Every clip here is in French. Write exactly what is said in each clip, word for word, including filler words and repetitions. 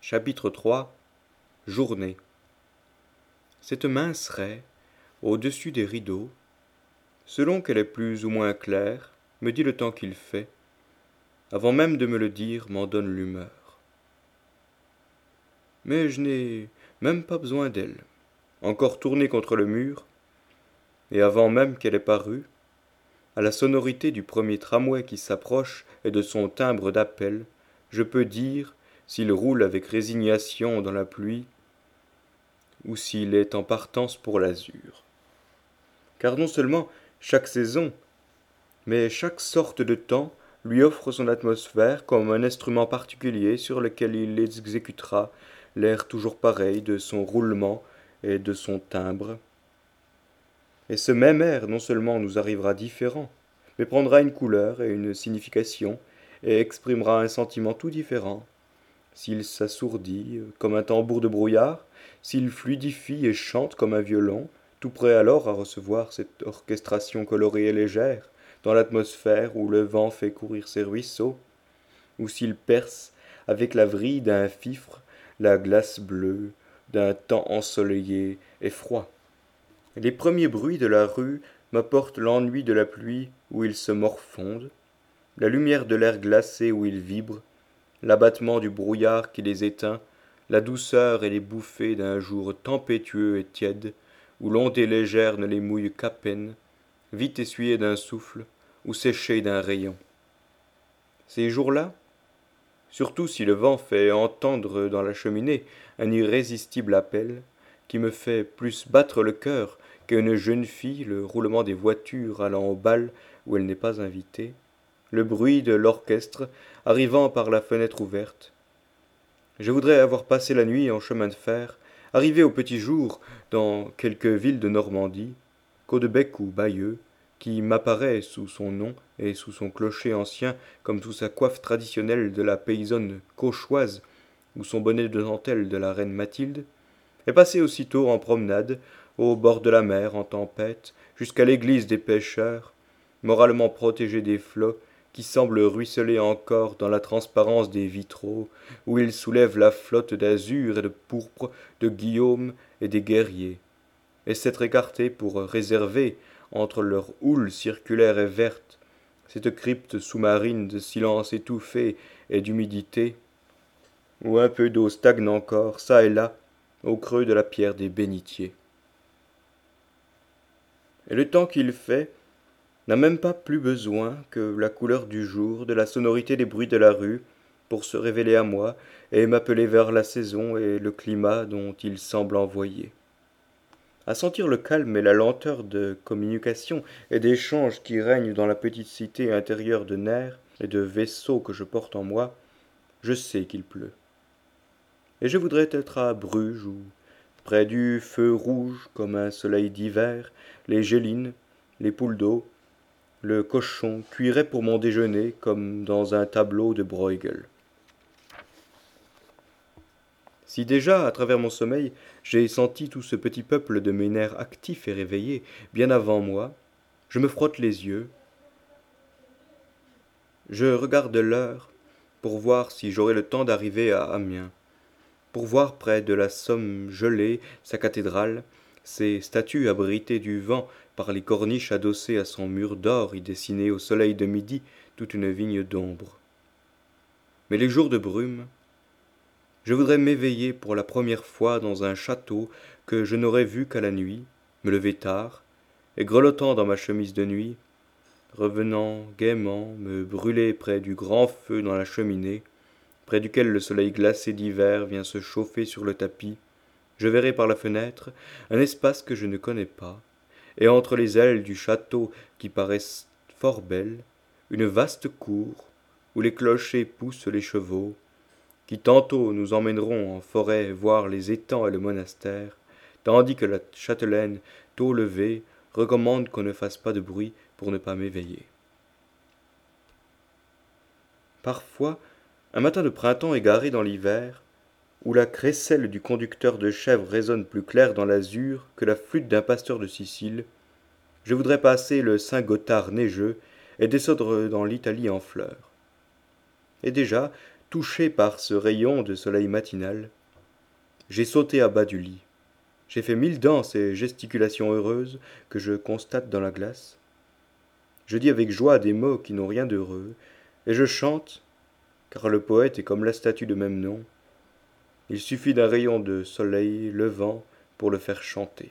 Chapitre trois. Journée. Cette mince raie, au-dessus des rideaux, selon qu'elle est plus ou moins claire, me dit le temps qu'il fait, avant même de me le dire, m'en donne l'humeur. Mais je n'ai même pas besoin d'elle, encore tournée contre le mur, et avant même qu'elle ait paru, à la sonorité du premier tramway qui s'approche et de son timbre d'appel, je peux dire, s'il roule avec résignation dans la pluie, ou s'il est en partance pour l'azur. Car non seulement chaque saison, mais chaque sorte de temps lui offre son atmosphère comme un instrument particulier sur lequel il exécutera l'air toujours pareil de son roulement et de son timbre. Et ce même air non seulement nous arrivera différent, mais prendra une couleur et une signification, et exprimera un sentiment tout différent, s'il s'assourdit comme un tambour de brouillard, s'il fluidifie et chante comme un violon, tout prêt alors à recevoir cette orchestration colorée et légère, dans l'atmosphère où le vent fait courir ses ruisseaux, ou s'il perce, avec la vrille d'un fifre, la glace bleue d'un temps ensoleillé et froid. Les premiers bruits de la rue m'apportent l'ennui de la pluie où ils se morfondent, la lumière de l'air glacé où ils vibrent, l'abattement du brouillard qui les éteint, la douceur et les bouffées d'un jour tempétueux et tiède, où l'ondée légère ne les mouille qu'à peine, vite essuyée d'un souffle ou séchée d'un rayon. Ces jours-là, surtout si le vent fait entendre dans la cheminée un irrésistible appel, qui me fait plus battre le cœur qu'une jeune fille le roulement des voitures allant au bal où elle n'est pas invitée, le bruit de l'orchestre arrivant par la fenêtre ouverte. Je voudrais avoir passé la nuit en chemin de fer, arrivé au petit jour dans quelque ville de Normandie, Caudebec ou Bayeux, qui m'apparaît sous son nom et sous son clocher ancien comme sous sa coiffe traditionnelle de la paysanne cauchoise ou son bonnet de dentelle de la reine Mathilde, et passer aussitôt en promenade au bord de la mer en tempête jusqu'à l'église des pêcheurs, moralement protégée des flots qui semblent ruisseler encore dans la transparence des vitraux, où ils soulèvent la flotte d'azur et de pourpre de Guillaume et des guerriers, et s'être écartés pour réserver, entre leur houle circulaire et verte, cette crypte sous-marine de silence étouffé et d'humidité, où un peu d'eau stagne encore, çà et là, au creux de la pierre des bénitiers. Et le temps qu'il fait n'a même pas plus besoin que la couleur du jour, de la sonorité des bruits de la rue, pour se révéler à moi et m'appeler vers la saison et le climat dont il semble envoyer. À sentir le calme et la lenteur de communication et d'échange qui règnent dans la petite cité intérieure de nerfs et de vaisseaux que je porte en moi, je sais qu'il pleut. Et je voudrais être à Bruges ou près du feu rouge comme un soleil d'hiver, les gélines, les poules d'eau, le cochon cuirait pour mon déjeuner comme dans un tableau de Bruegel. Si déjà, à travers mon sommeil, j'ai senti tout ce petit peuple de mes nerfs actifs et réveillés, bien avant moi, je me frotte les yeux, je regarde l'heure pour voir si j'aurai le temps d'arriver à Amiens, pour voir près de la Somme gelée sa cathédrale, ses statues abritées du vent par les corniches adossées à son mur d'or y dessiner au soleil de midi toute une vigne d'ombre. Mais les jours de brume, je voudrais m'éveiller pour la première fois dans un château que je n'aurais vu qu'à la nuit, me lever tard, et grelottant dans ma chemise de nuit, revenant gaiement me brûler près du grand feu dans la cheminée, près duquel le soleil glacé d'hiver vient se chauffer sur le tapis, je verrai par la fenêtre un espace que je ne connais pas, et entre les ailes du château qui paraissent fort belles, une vaste cour où les clochers poussent les chevaux, qui tantôt nous emmèneront en forêt voir les étangs et le monastère, tandis que la châtelaine, tôt levée, recommande qu'on ne fasse pas de bruit pour ne pas m'éveiller. Parfois, un matin de printemps égaré dans l'hiver, où la crécelle du conducteur de chèvres résonne plus claire dans l'azur que la flûte d'un pasteur de Sicile, je voudrais passer le Saint-Gothard neigeux et descendre dans l'Italie en fleurs. Et déjà, touché par ce rayon de soleil matinal, j'ai sauté à bas du lit. J'ai fait mille danses et gesticulations heureuses que je constate dans la glace. Je dis avec joie des mots qui n'ont rien d'heureux, et je chante, car le poète est comme la statue de même nom. Il suffit d'un rayon de soleil levant pour le faire chanter.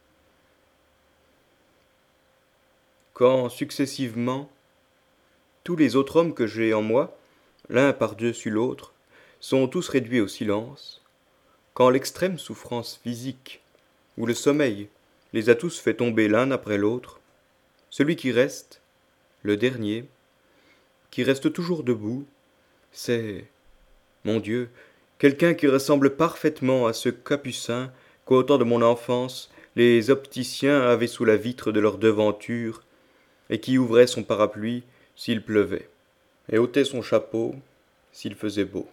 Quand, successivement, tous les autres hommes que j'ai en moi, l'un par-dessus l'autre, sont tous réduits au silence, quand l'extrême souffrance physique ou le sommeil les a tous fait tomber l'un après l'autre, celui qui reste, le dernier, qui reste toujours debout, c'est, mon Dieu, quelqu'un qui ressemble parfaitement à ce capucin qu'au temps de mon enfance les opticiens avaient sous la vitre de leur devanture et qui ouvrait son parapluie s'il pleuvait, et ôtait son chapeau s'il faisait beau.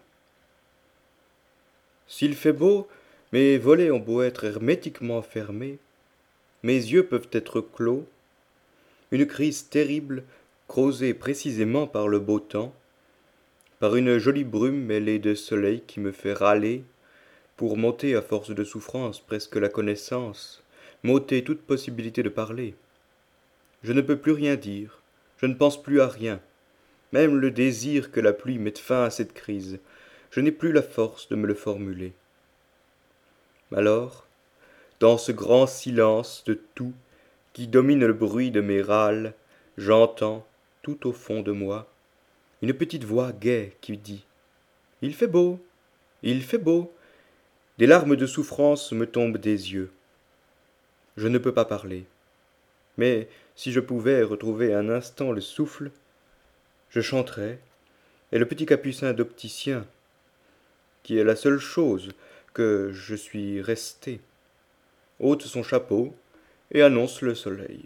S'il fait beau, mes volets ont beau être hermétiquement fermés, mes yeux peuvent être clos, une crise terrible, causée précisément par le beau temps, par une jolie brume mêlée de soleil qui me fait râler, pour m'ôter à force de souffrance presque la connaissance, m'ôter toute possibilité de parler. Je ne peux plus rien dire, je ne pense plus à rien, même le désir que la pluie mette fin à cette crise, je n'ai plus la force de me le formuler. Alors, dans ce grand silence de tout qui domine le bruit de mes râles, j'entends, tout au fond de moi, une petite voix gaie qui dit « Il fait beau, il fait beau !» Des larmes de souffrance me tombent des yeux. Je ne peux pas parler. Mais si je pouvais retrouver un instant le souffle, je chanterais, et le petit capucin d'opticien, qui est la seule chose que je suis resté, ôte son chapeau et annonce le soleil.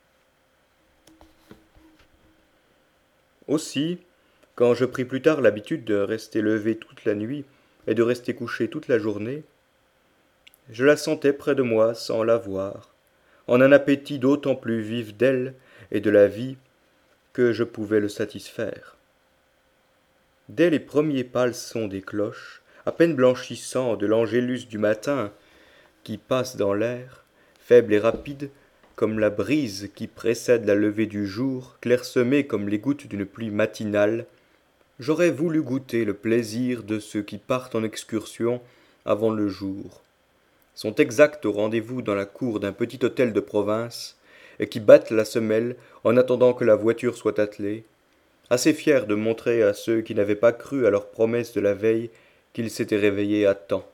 Aussi, quand je pris plus tard l'habitude de rester levé toute la nuit et de rester couché toute la journée, je la sentais près de moi sans la voir, en un appétit d'autant plus vif d'elle et de la vie que je pouvais le satisfaire. Dès les premiers pâles sons des cloches, à peine blanchissants de l'angélus du matin qui passe dans l'air, faible et rapide, comme la brise qui précède la levée du jour, clairsemée comme les gouttes d'une pluie matinale, j'aurais voulu goûter le plaisir de ceux qui partent en excursion avant le jour, sont exacts au rendez-vous dans la cour d'un petit hôtel de province, et qui battent la semelle en attendant que la voiture soit attelée, assez fiers de montrer à ceux qui n'avaient pas cru à leurs promesses de la veille qu'ils s'étaient réveillés à temps.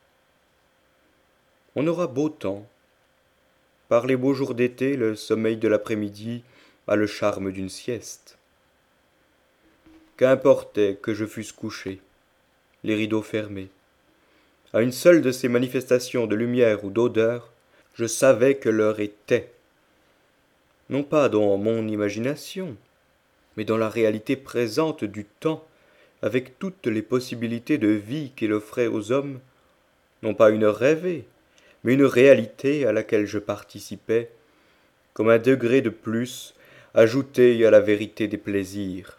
On aura beau temps. Par les beaux jours d'été, le sommeil de l'après-midi a le charme d'une sieste. Qu'importait que je fusse couché, les rideaux fermés. À une seule de ces manifestations de lumière ou d'odeur, je savais que l'heure était. Non pas dans mon imagination, mais dans la réalité présente du temps, avec toutes les possibilités de vie qu'il offrait aux hommes, non pas une heure rêvée, mais une réalité à laquelle je participais, comme un degré de plus ajouté à la vérité des plaisirs.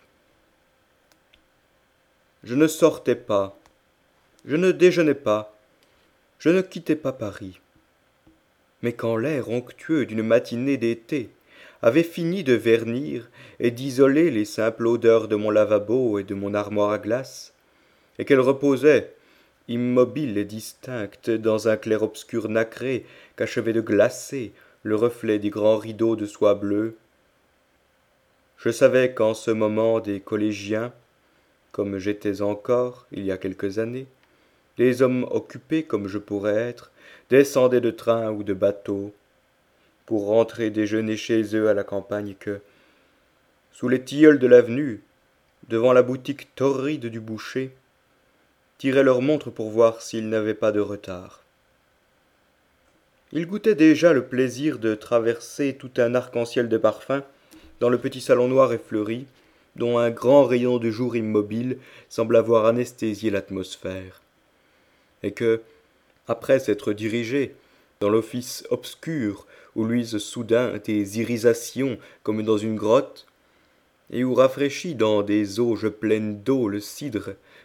Je ne sortais pas, je ne déjeunais pas, je ne quittais pas Paris. Mais quand l'air onctueux d'une matinée d'été avait fini de vernir et d'isoler les simples odeurs de mon lavabo et de mon armoire à glace, et qu'elle reposait, immobile et distincte, dans un clair-obscur nacré qu'achevait de glacer le reflet des grands rideaux de soie bleue, je savais qu'en ce moment des collégiens, comme j'étais encore il y a quelques années, des hommes occupés comme je pourrais être, descendaient de train ou de bateau, pour rentrer déjeuner chez eux à la campagne que, sous les tilleuls de l'avenue, devant la boutique torride du boucher, tiraient leur montre pour voir s'ils n'avaient pas de retard. Ils goûtaient déjà le plaisir de traverser tout un arc-en-ciel de parfums dans le petit salon noir et fleuri, dont un grand rayon de jour immobile semble avoir anesthésié l'atmosphère, et que, après s'être dirigés dans l'office obscur où luisent soudain des irisations comme dans une grotte, et où rafraîchit dans des auges pleines d'eau le cidre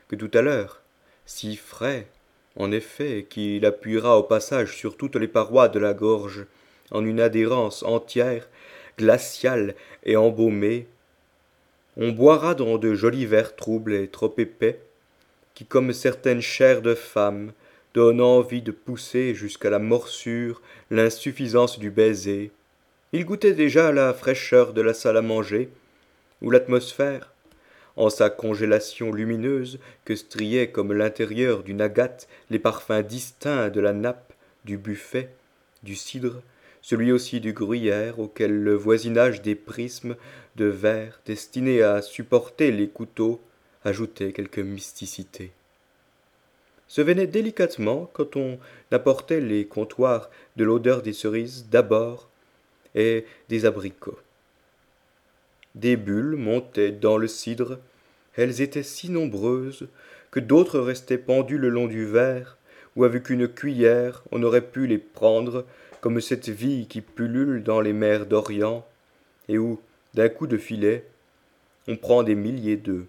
que tout à l'heure, si frais, en effet, qu'il appuiera au passage sur toutes les parois de la gorge, en une adhérence entière, glaciale et embaumée. On boira dans de jolis verres troubles et trop épais, qui, comme certaines chairs de femmes, donnent envie de pousser jusqu'à la morsure l'insuffisance du baiser. Il goûtait déjà la fraîcheur de la salle à manger, où l'atmosphère, en sa congélation lumineuse que striaient comme l'intérieur d'une agate les parfums distincts de la nappe, du buffet, du cidre, celui aussi du gruyère auquel le voisinage des prismes de verre destinés à supporter les couteaux ajoutait quelque mysticité. Se venait délicatement quand on apportait les comptoirs de l'odeur des cerises d'abord et des abricots. Des bulles montaient dans le cidre, elles étaient si nombreuses que d'autres restaient pendues le long du verre, où avec une cuillère on aurait pu les prendre comme cette vie qui pullule dans les mers d'Orient, et où, d'un coup de filet, on prend des milliers d'œufs.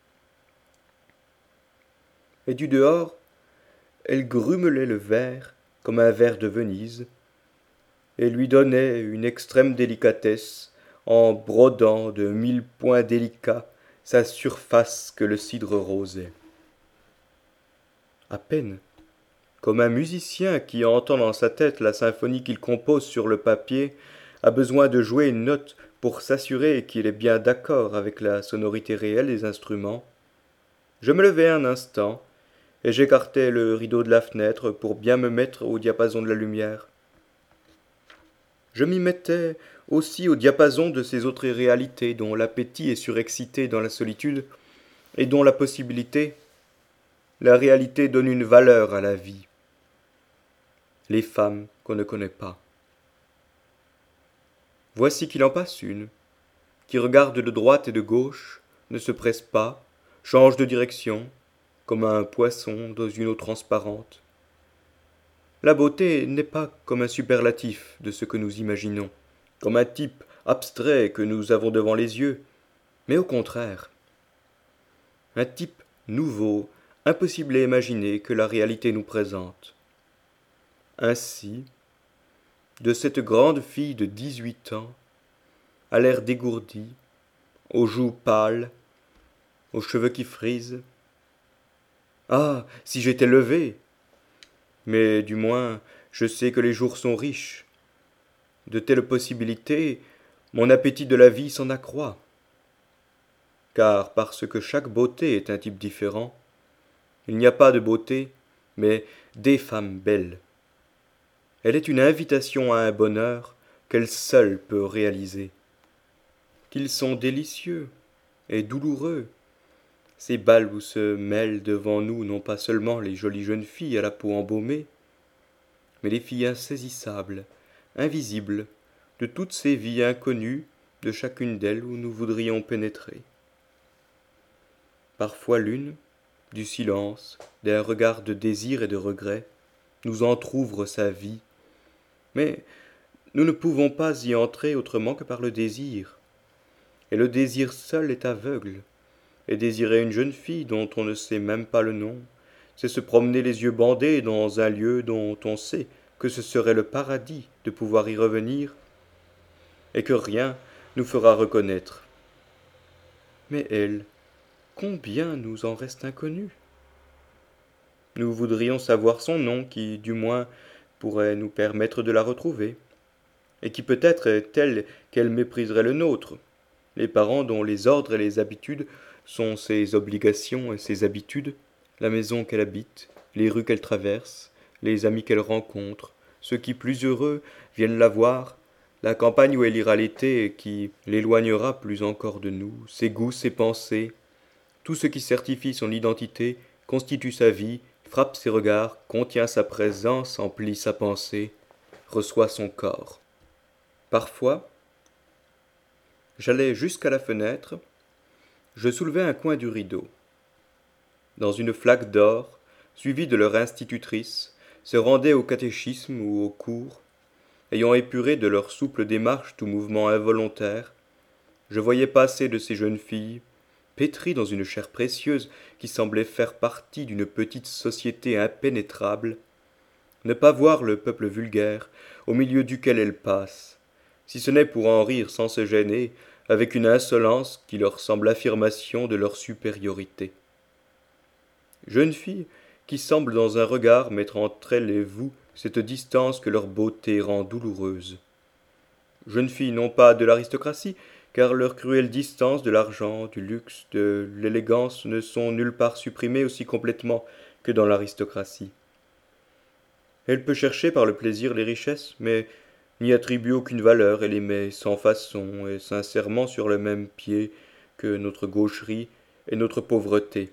Et du dehors, elle grumelait le verre comme un verre de Venise, et lui donnait une extrême délicatesse en brodant de mille points délicats sa surface que le cidre rosait. À peine, comme un musicien qui entend dans sa tête la symphonie qu'il compose sur le papier, a besoin de jouer une note pour s'assurer qu'il est bien d'accord avec la sonorité réelle des instruments, je me levai un instant, et j'écartai le rideau de la fenêtre pour bien me mettre au diapason de la lumière. Je m'y mettais aussi au diapason de ces autres réalités dont l'appétit est surexcité dans la solitude et dont la possibilité, la réalité donne une valeur à la vie. Les femmes qu'on ne connaît pas. Voici qu'il en passe une, qui regarde de droite et de gauche, ne se presse pas, change de direction, comme un poisson dans une eau transparente. La beauté n'est pas comme un superlatif de ce que nous imaginons, comme un type abstrait que nous avons devant les yeux, mais au contraire, un type nouveau, impossible à imaginer que la réalité nous présente. Ainsi, de cette grande fille de dix-huit ans, à l'air dégourdi, aux joues pâles, aux cheveux qui frisent. Ah, si j'étais levé! Mais du moins, je sais que les jours sont riches. De telles possibilités, mon appétit de la vie s'en accroît. Car parce que chaque beauté est un type différent, il n'y a pas de beauté, mais des femmes belles. Elle est une invitation à un bonheur qu'elle seule peut réaliser. Qu'ils sont délicieux et douloureux, ces bals où se mêlent devant nous non pas seulement les jolies jeunes filles à la peau embaumée, mais les filles insaisissables, invisibles, de toutes ces vies inconnues de chacune d'elles où nous voudrions pénétrer. Parfois l'une, du silence, d'un regard de désir et de regret, nous entr'ouvre sa vie, mais nous ne pouvons pas y entrer autrement que par le désir, et le désir seul est aveugle, et désirer une jeune fille dont on ne sait même pas le nom, c'est se promener les yeux bandés dans un lieu dont on sait que ce serait le paradis de pouvoir y revenir, et que rien nous fera reconnaître. Mais elle, combien nous en reste inconnu? Nous voudrions savoir son nom qui, du moins, pourrait nous permettre de la retrouver, et qui peut-être est telle qu'elle mépriserait le nôtre, les parents dont les ordres et les habitudes sont ses obligations et ses habitudes, la maison qu'elle habite, les rues qu'elle traverse, les amis qu'elle rencontre, ceux qui, plus heureux, viennent la voir, la campagne où elle ira l'été et qui l'éloignera plus encore de nous, ses goûts, ses pensées, tout ce qui certifie son identité, constitue sa vie, frappe ses regards, contient sa présence, emplit sa pensée, reçoit son corps. Parfois, j'allais jusqu'à la fenêtre, je soulevais un coin du rideau. Dans une flaque d'or, suivis de leur institutrice, se rendaient au catéchisme ou au cours, ayant épuré de leur souple démarche tout mouvement involontaire, je voyais passer de ces jeunes filles, pétri dans une chair précieuse qui semblait faire partie d'une petite société impénétrable, ne pas voir le peuple vulgaire au milieu duquel elle passe, si ce n'est pour en rire sans se gêner, avec une insolence qui leur semble affirmation de leur supériorité. Jeune fille qui semble dans un regard mettre entre elle et vous cette distance que leur beauté rend douloureuse. Jeunes filles non pas de l'aristocratie, car leur cruelle distance de l'argent, du luxe, de l'élégance ne sont nulle part supprimées aussi complètement que dans l'aristocratie. Elle peut chercher par le plaisir les richesses, mais n'y attribue aucune valeur et les met sans façon et sincèrement sur le même pied que notre gaucherie et notre pauvreté.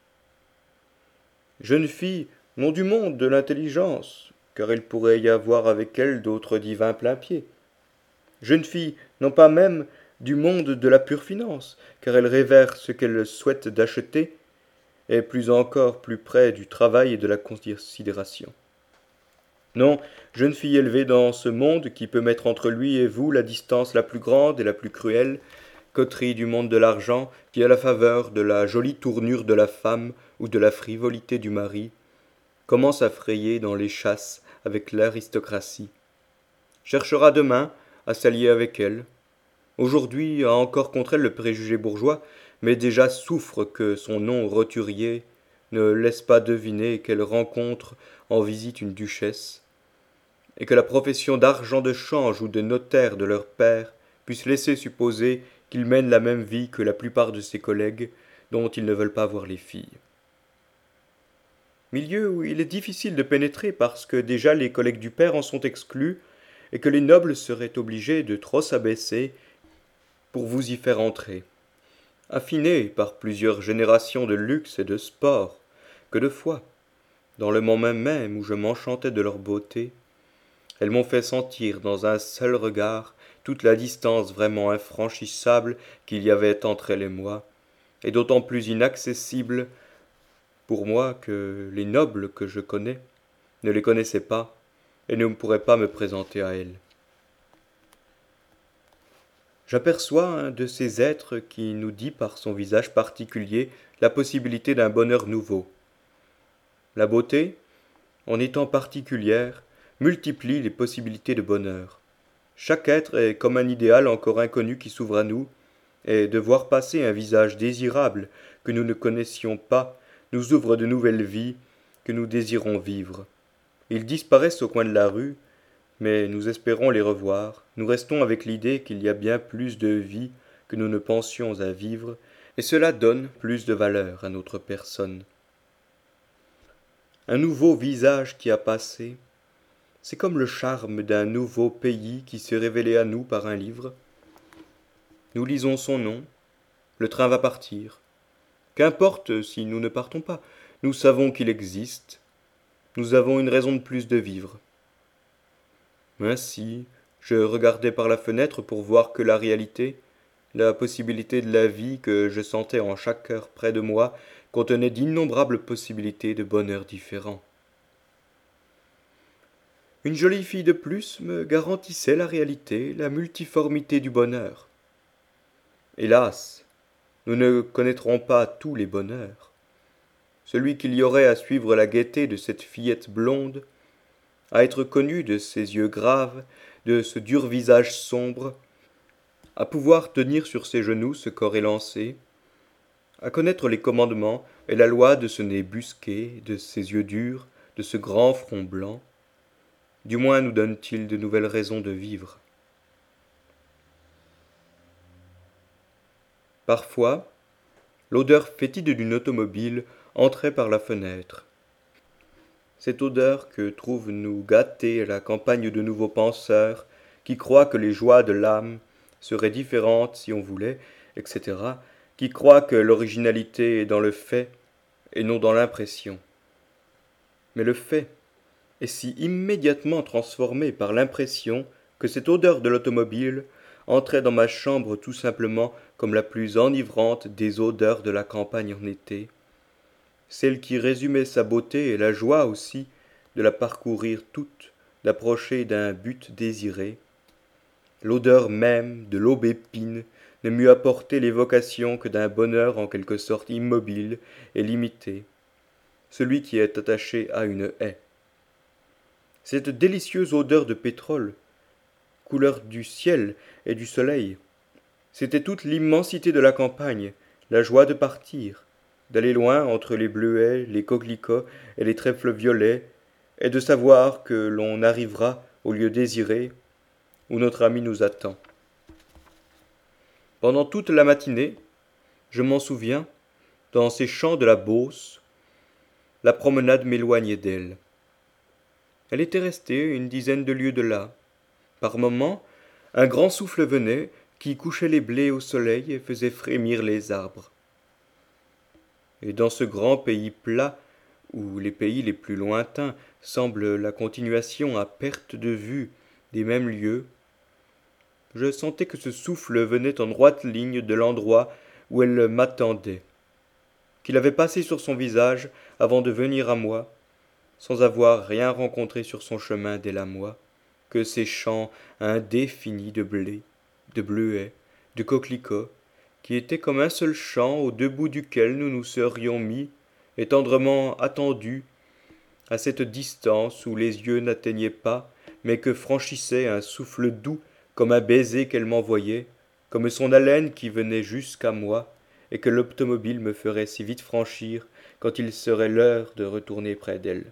Jeunes filles n'ont du monde de l'intelligence, car il pourrait y avoir avec elles d'autres divins plain-pieds. Jeunes filles n'ont pas même du monde de la pure finance, car elles révèrent ce qu'elles souhaitent d'acheter, et plus encore plus près du travail et de la considération. Non, jeune fille élevée dans ce monde qui peut mettre entre lui et vous la distance la plus grande et la plus cruelle, coterie du monde de l'argent qui, à la faveur de la jolie tournure de la femme ou de la frivolité du mari, commence à frayer dans les chasses avec l'aristocratie, cherchera demain à s'allier avec elle. Aujourd'hui a encore contre elle le préjugé bourgeois, mais déjà souffre que son nom roturier ne laisse pas deviner qu'elle rencontre en visite une duchesse, et que la profession d'argent de change ou de notaire de leur père puisse laisser supposer qu'il mène la même vie que la plupart de ses collègues dont ils ne veulent pas voir les filles. Milieu où il est difficile de pénétrer parce que déjà les collègues du père en sont exclus et que les nobles seraient obligés de trop s'abaisser pour vous y faire entrer. Affinés par plusieurs générations de luxe et de sport, que de fois, dans le moment même où je m'enchantais de leur beauté, elles m'ont fait sentir dans un seul regard toute la distance vraiment infranchissable qu'il y avait entre elles et moi, et d'autant plus inaccessible pour moi que les nobles que je connais ne les connaissaient pas et ne pourraient pas me présenter à elles. J'aperçois un de ces êtres qui nous dit par son visage particulier la possibilité d'un bonheur nouveau. La beauté, en étant particulière, multiplie les possibilités de bonheur. Chaque être est comme un idéal encore inconnu qui s'ouvre à nous, et de voir passer un visage désirable que nous ne connaissions pas nous ouvre de nouvelles vies que nous désirons vivre. Ils disparaissent au coin de la rue, mais nous espérons les revoir. Nous restons avec l'idée qu'il y a bien plus de vie que nous ne pensions à vivre, et cela donne plus de valeur à notre personne. Un nouveau visage qui a passé, c'est comme le charme d'un nouveau pays qui s'est révélé à nous par un livre. Nous lisons son nom, le train va partir. Qu'importe si nous ne partons pas, nous savons qu'il existe, nous avons une raison de plus de vivre. Ainsi, je regardais par la fenêtre pour voir que la réalité, la possibilité de la vie que je sentais en chaque heure près de moi, contenait d'innombrables possibilités de bonheur différents. Une jolie fille de plus me garantissait la réalité, la multiformité du bonheur. Hélas, nous ne connaîtrons pas tous les bonheurs. Celui qu'il y aurait à suivre la gaieté de cette fillette blonde, à être connu de ses yeux graves, de ce dur visage sombre, à pouvoir tenir sur ses genoux ce corps élancé, à connaître les commandements et la loi de ce nez busqué, de ces yeux durs, de ce grand front blanc, du moins nous donne-t-il de nouvelles raisons de vivre. Parfois, l'odeur fétide d'une automobile entrait par la fenêtre. Cette odeur que trouve nous gâter la campagne de nouveaux penseurs, qui croient que les joies de l'âme seraient différentes si on voulait, et cetera, qui croient que l'originalité est dans le fait et non dans l'impression. Mais le fait est si immédiatement transformé par l'impression que cette odeur de l'automobile entrait dans ma chambre tout simplement comme la plus enivrante des odeurs de la campagne en été, celle qui résumait sa beauté et la joie aussi de la parcourir toute, d'approcher d'un but désiré, l'odeur même de l'aubépine, ne m'eût apporté l'évocation que d'un bonheur en quelque sorte immobile et limité, celui qui est attaché à une haie. Cette délicieuse odeur de pétrole, couleur du ciel et du soleil, c'était toute l'immensité de la campagne, la joie de partir, d'aller loin entre les bleuets, les coquelicots et les trèfles violets, et de savoir que l'on arrivera au lieu désiré, où notre ami nous attend. Pendant toute la matinée, je m'en souviens, dans ces champs de la Beauce, la promenade m'éloignait d'elle. Elle était restée une dizaine de lieues de là. Par moments, un grand souffle venait, qui couchait les blés au soleil et faisait frémir les arbres. Et dans ce grand pays plat, où les pays les plus lointains semblent la continuation à perte de vue des mêmes lieux, je sentais que ce souffle venait en droite ligne de l'endroit où elle m'attendait, qu'il avait passé sur son visage avant de venir à moi, sans avoir rien rencontré sur son chemin dès la moi, que ces champs indéfinis de blé, de bleuets, de coquelicots, qui étaient comme un seul champ au debout duquel nous nous serions mis, et tendrement attendus, à cette distance où les yeux n'atteignaient pas, mais que franchissait un souffle doux comme un baiser qu'elle m'envoyait, comme son haleine qui venait jusqu'à moi, et que l'automobile me ferait si vite franchir quand il serait l'heure de retourner près d'elle.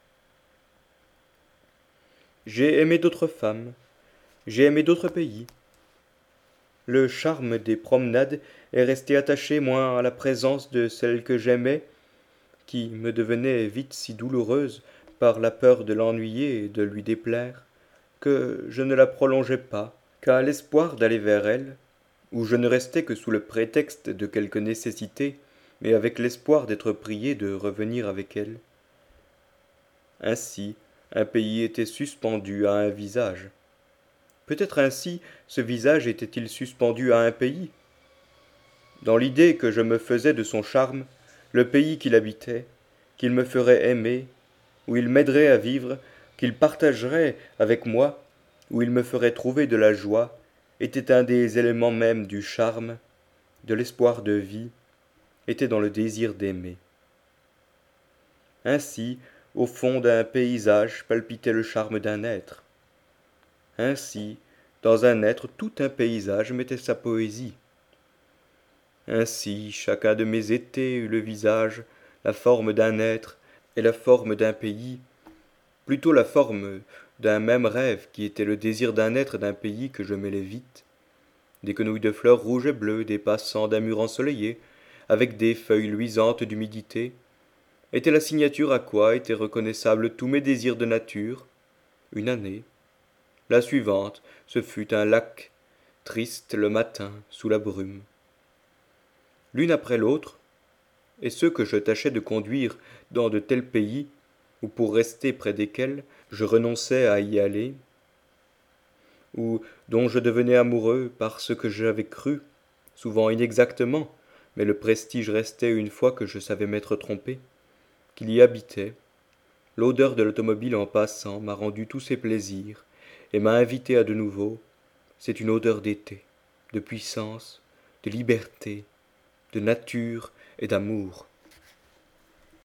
J'ai aimé d'autres femmes, j'ai aimé d'autres pays. Le charme des promenades est resté attaché moins à la présence de celle que j'aimais, qui me devenait vite si douloureuse par la peur de l'ennuyer et de lui déplaire, que je ne la prolongeais pas, qu'à l'espoir d'aller vers elle, où je ne restais que sous le prétexte de quelque nécessité, mais avec l'espoir d'être prié de revenir avec elle. Ainsi, un pays était suspendu à un visage. Peut-être ainsi ce visage était-il suspendu à un pays. Dans l'idée que je me faisais de son charme, le pays qu'il habitait, qu'il me ferait aimer, où il m'aiderait à vivre, qu'il partagerait avec moi, où il me ferait trouver de la joie, était un des éléments mêmes du charme, de l'espoir de vie, était dans le désir d'aimer. Ainsi, au fond d'un paysage palpitait le charme d'un être. Ainsi, dans un être, tout un paysage mettait sa poésie. Ainsi, chacun de mes étés eut le visage, la forme d'un être et la forme d'un pays, plutôt la forme d'un même rêve qui était le désir d'un être et d'un pays que je mêlais vite, des quenouilles de fleurs rouges et bleues, des passants d'un mur ensoleillé, avec des feuilles luisantes d'humidité, était la signature à quoi étaient reconnaissables tous mes désirs de nature, une année. La suivante, ce fut un lac, triste le matin, sous la brume. L'une après l'autre, et ceux que je tâchais de conduire dans de tels pays, ou pour rester près desquels je renonçais à y aller, ou dont je devenais amoureux parce que j'avais cru, souvent inexactement, mais le prestige restait une fois que je savais m'être trompé, qu'il y habitait. L'odeur de l'automobile en passant m'a rendu tous ses plaisirs, et m'a invité à de nouveau. C'est une odeur d'été, de puissance, de liberté, de nature et d'amour.